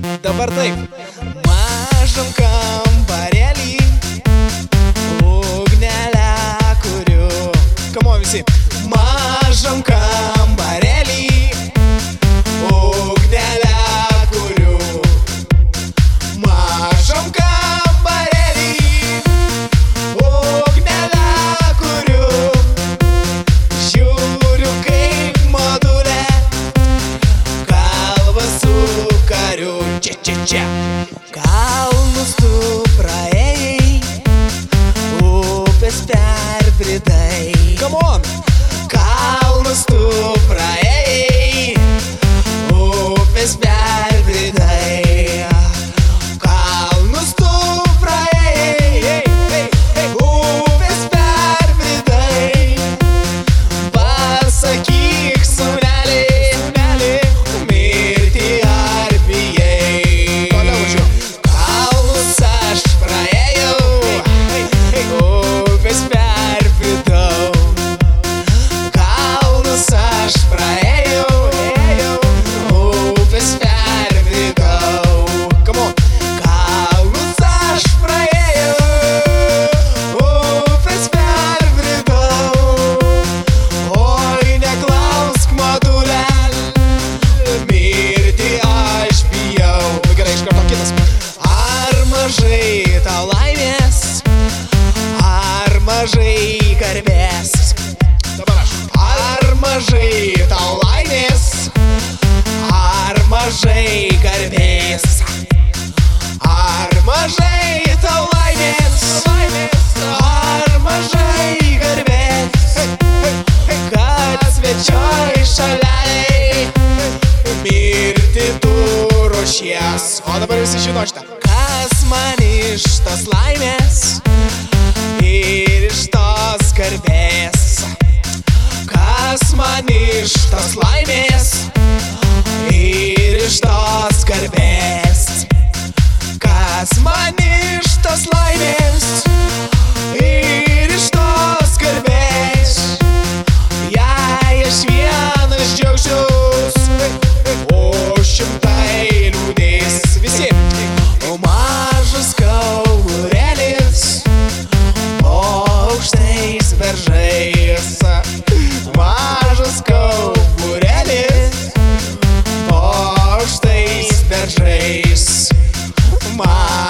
Dabar taip. Mažam kambarėlį ugnelę kuriu. Kamo visi. Mažam kambarėlį ugnelę kuriu. Mažam kambarėlį ugnelę kuriu. Žiūriu kaip modulė galvą sukariu. Čia. Kalnus tu praėjai, upės perbridai. Come on! Kalnus tu praėjai, upės perbridai. Kalnus tu praėjai, upės perbridai. Pasakyk, sūneli, mirti ar bijai. Kalnus aš praėjau, upės perbridau. Kalnus aš praėjau, upės perbridau. Come on! Kalnus aš praėjau, upės perbridau. Oi, neklausk, modulėl, mirti aš bijau. Gerai, iš karto kitas. Ar mažai tau laimės, ar mažai garbės? Dabar aš. Ar mažai tau laimės, ar mažai garbės? Ar mažai tau laimės, ar mažai garbės? Kad svečioj šaleliai mirti tu ruošies. O dabar visi žino šitą. Kas man iš tos laimės ir iš tos garbės? Kas man iš tos laimės ir iš tos garbės? Kas man iš tos laimės ir iš tos garbės? Jei aš vienas džiaugčiaus, o šimtai liūdės. Visi. O mažas kauburėlis po aukštais beržais. Mažas kauburėlis po aukštais beržais.